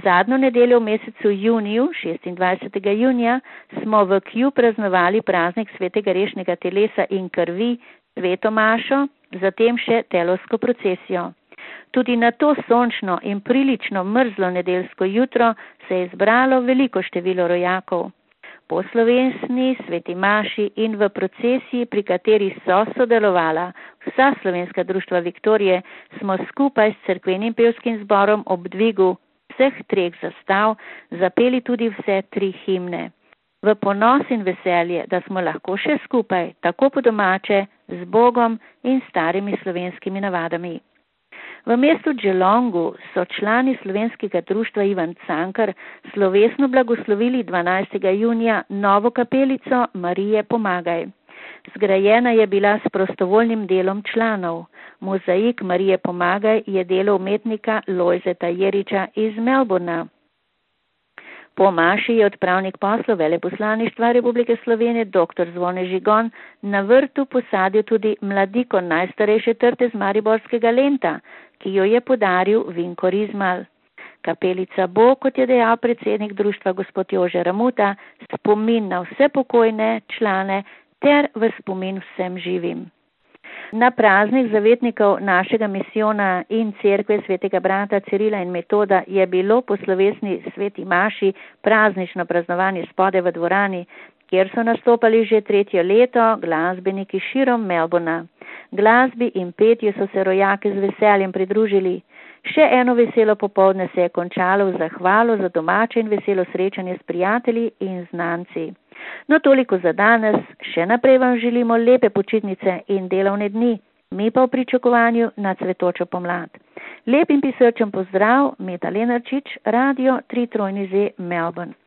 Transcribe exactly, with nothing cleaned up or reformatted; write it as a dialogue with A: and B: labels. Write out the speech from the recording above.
A: Zadnjo nedeljo v mesecu juniju, šestindvajsetega junija, smo v Kju praznovali praznik svetega rešnega telesa in krvi, sveto mašo, zatem še telovsko procesijo. Tudi na to sončno in prilično mrzlo nedeljsko jutro se je zbralo veliko število rojakov. Po slovesni sveti maši in v procesiji, pri kateri so sodelovala vsa slovenska društva Viktorije, smo skupaj s cerkvenim pevskim zborom ob dvigu vseh treh zastav zapeli tudi vse tri himne. V ponos in veselje, da smo lahko še skupaj, tako po domače, z Bogom in starimi slovenskimi navadami. V mestu Geelongu so člani slovenskega društva Ivan Cankar slovesno blagoslovili dvanajstega junija novo kapelico Marije Pomagaj. Zgrajena je bila s prostovoljnim delom članov. Mozaik Marije Pomagaj je delo umetnika Lojzeta Jeriča iz Melbourna. Po maši je odpravnik poslov Veleposlaništva Republike Slovenije dr. Zvone Žigon na vrtu posadil tudi mladiko najstarejše trte z mariborskega Lenta, ki jo je podaril Vinko Rizmal. Kapelica bo, kot je dejal predsednik društva gospod Jože Ramuta, spomin na vse pokojne člane ter v spomin vsem živim. Na praznik zavetnikov našega misijona in cerkve svetega brata Cirila in Metoda je bilo po slovesni sveti maši praznično praznovanje spode v dvorani, kjer so nastopali že tretje leto glasbeniki širom Melbourna. Glasbi in petju so se rojake z veseljem pridružili. Še eno veselo popoldne se je končalo v zahvalo za domače in veselo srečanje s prijatelji in znanci. No, toliko za danes, še naprej vam želimo lepe počitnice in delovne dni, mi pa v pričakovanju na cvetočo pomlad. Lep in pisrčen pozdrav, Meta Lenarčič, Radio tri Z Melbourne.